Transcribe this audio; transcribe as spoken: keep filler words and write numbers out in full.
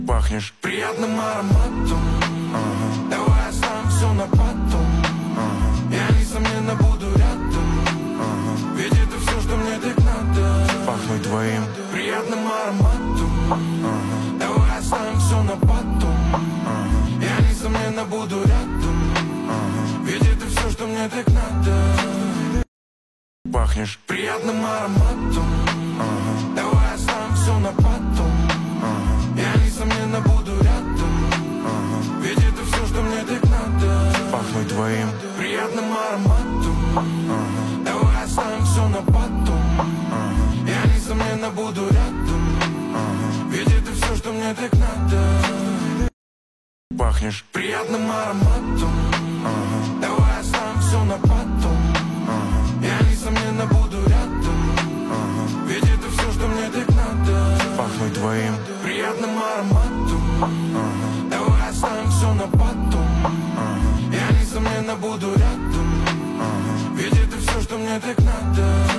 Пахнешь приятным ароматом, ага. Давай оставим все на потом, ага. Я несомненно буду рядом, ага. Ведь это все, что мне так надо. Пахнуть твоим приятным ароматом, ага. Давай оставим все на потом, ага. Я несомненно буду рядом, ага. Ведь это все, что мне так надо. Пахнешь приятным ароматом, ага. Давай оставим все на потом, ага. Я несомненно буду рядом, ага. Ведь это все, что мне так надо. Пахнуть твоим приятным ароматом, ага. Давай оставим все на потом, ага. Я несомненно буду рядом, ага. Ведь это все, что мне так надо. Пахнешь приятным ароматом, ага. Давай оставим все на потом, ага. Я несомненно буду рядом, ага. Ведь это все, что мне так надо. Пахнуть твоим приятным ароматом, ага. Давай оставим все на потом, ага. Я несомненно буду рядом, ага. Ведь это все, что мне так надо.